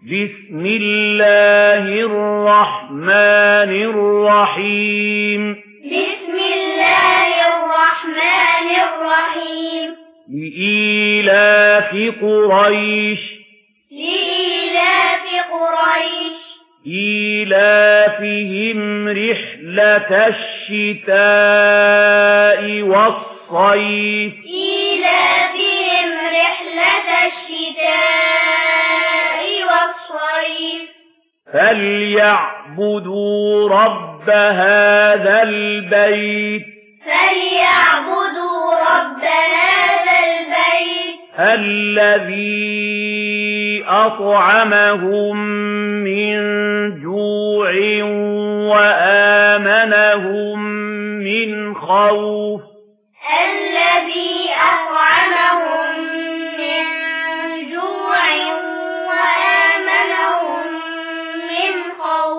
بسم الله الرحمن الرحيم بسم الله الرحمن الرحيم لإيلاف قريش إيلافهم رحلة الشتاء والصيف فليعبدوا رب هذا البيت الذي أطعمهم من جوع وآمنهم من خوف